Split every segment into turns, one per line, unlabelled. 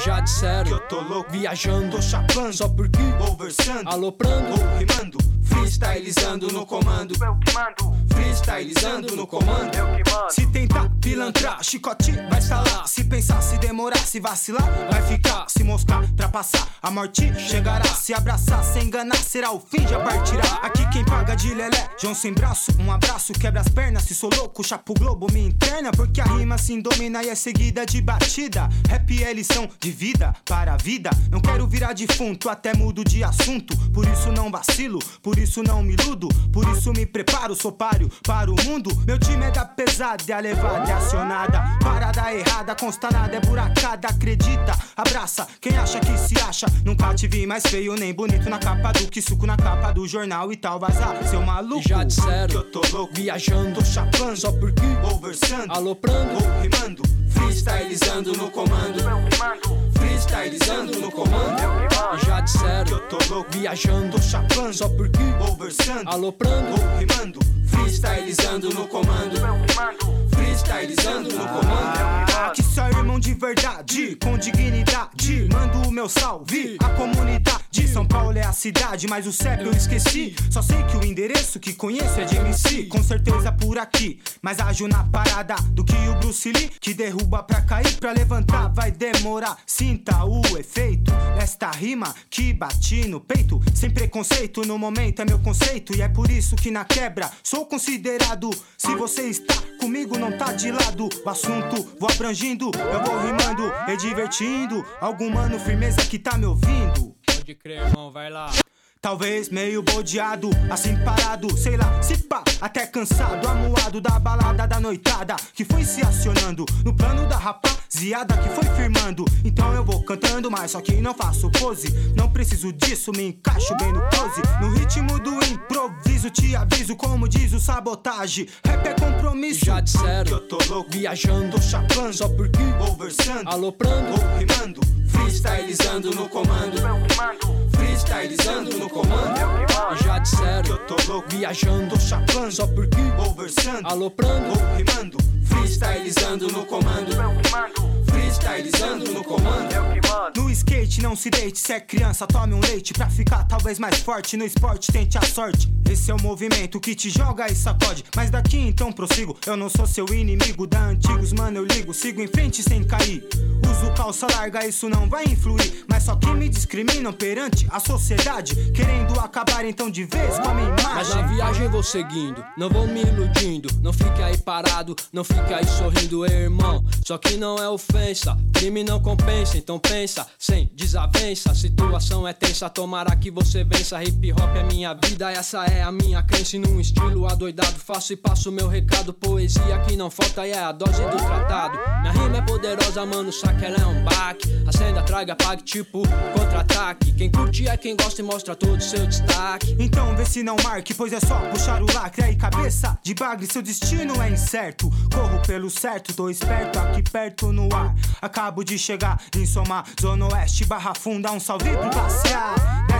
Já disseram
que eu tô louco,
viajando,
tô chapando,
só porque
vou versando,
aloprando,
vou rimando, freestylizando no comando,
Eu que mando,
freestylizando no comando.
eu que mando.
Se tentar pilantrar, chicote vai estalar. Se pensar, se demorar, se vacilar, vai ficar. Se moscar, trapassar, a morte chegará. Se abraçar, se enganar, será o fim, já partirá. Aqui quem paga de lelé, João sem braço, um abraço, quebra as pernas. Se sou louco, chapo globo, me interna. Porque a rima se domina e é seguida de batida. Rap é lição de vida para a vida. Não quero virar defunto, até mudo de assunto. Por isso não vacilo, por isso não me iludo. Por isso me preparo, sou páreo para o mundo. Meu time é da pesada e a levada é acionada. Parada errada, consta nada, é buracada. Acredita, abraça, quem acha que se acha. Nunca te vi mais feio nem bonito na capa do que suco na capa do jornal e tal. Vazar, seu maluco.
já disseram
que eu tô louco,
viajando,
tô chapando,
só porque
vou versando,
aloprando,
vou rimando, freestylizando no comando,
Eu que mando,
freestylizando no comando.
eu que mando.
já
Que
disseram
eu tô louco,
viajando,
tô chapando,
só porque
vou versando,
aloprando,
vou rimando, freestylizando no comando,
Eu que mando,
freestylizando no comando. Que só irmão de verdade, com dignidade. Mando o meu salve à comunidade. São Paulo é a cidade, mas o CEP eu esqueci. Só sei que o endereço que conheço é de MC. Com certeza por aqui, mas ajo na parada do que o Bruce Lee, que derruba pra cair, pra levantar vai demorar. Sinta o efeito desta rima que bati no peito. Sem preconceito, no momento é meu conceito. E é por isso que na quebra sou considerado. Se você está comigo, não tá de lado. O assunto vou abrangindo, eu vou rimando e divertindo. Algum mano firmeza que tá me ouvindo.
pode crer, irmão, vai lá.
Talvez meio bodeado, assim parado, sei lá, se pá, até cansado, amuado da balada da noitada que foi se acionando no plano da rapaziada que foi firmando. Então eu vou cantando, mas só que não faço pose. Não preciso disso, me encaixo bem no close. No ritmo do improviso, te aviso, como diz o Sabotagem. Rap é compromisso.
Já disseram
que eu tô louco,
viajando,
tô chapando,
só porque
vou versando,
aloprando,
vou rimando, freestylizando no comando,
eu que mando,
freestylizando no comando.
eu que mando.
já
Que
disseram
eu tô louco,
viajando,
tô chapando,
só porque
vou versando,
aloprando,
vou rimando, freestylizando no comando,
Eu que mando,
freestylizando no comando.
eu que mando.
No skate não se deite, se é criança tome um leite. Pra ficar talvez mais forte no esporte tente a sorte. Esse é o movimento que te joga e sacode. Mas daqui então prossigo, eu não sou seu inimigo. Da antigos mano eu ligo, sigo em frente sem cair. Uso calça larga, isso não vai influir. Mas só que me discriminam perante a sociedade, querendo acabar então de vez com a minha
mas
imagem.
na viagem vou seguindo, não vou me iludindo. Não fique aí parado, não fique aí sorrindo, irmão. Só que não é ofensa, crime não compensa. Então pensa, sem desavença. A situação é tensa, tomara que você vença. Hip hop é minha vida, essa é a minha crença. E num estilo adoidado faço e passo meu recado. Poesia que não falta e é a dose do tratado. Minha rima é poderosa, mano, saca ela é um baque. Acenda, traga, pague, tipo contra-ataque. Quem curte é quem gosta e mostra todo o seu destaque.
Então vê se não marque, pois é só puxar o lacre. Aí cabeça de bagre, seu destino é incerto. Corro pelo certo, tô esperto aqui perto no ar. Acabo de chegar em Somar, Zona Oeste, Barra Funda. Um salve pro classe A.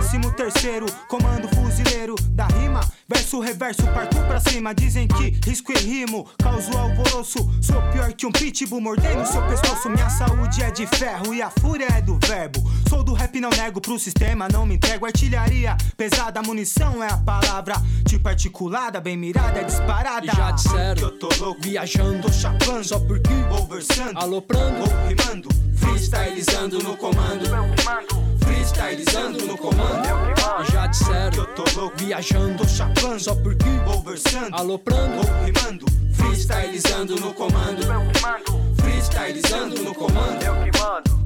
13º comando fuzileiro da rima. Verso, reverso, parto pra cima. Dizem que risco e rimo, causo alvoroço. Sou pior que um pitbull mordendo seu pescoço. Minha saúde é de ferro e a fúria é do verbo. Sou do rap, não nego pro sistema, não me entrego. Artilharia pesada, munição é a palavra. Tipo articulada, bem mirada, é disparada.
E já disseram
que eu tô louco,
viajando,
tô chapando,
só porque
vou versando,
aloprando,
vou rimando, freestylizando no comando,
Eu que mando,
freestylizando no comando.
eu que mando.
já
Que
disseram
eu tô louco,
viajando,
tô chapando,
só porque
vou versando,
aloprando,
vou rimando, freestylizando no comando,
Eu que mando,
freestylizando no comando.
eu que mando.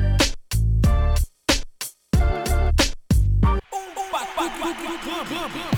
Club.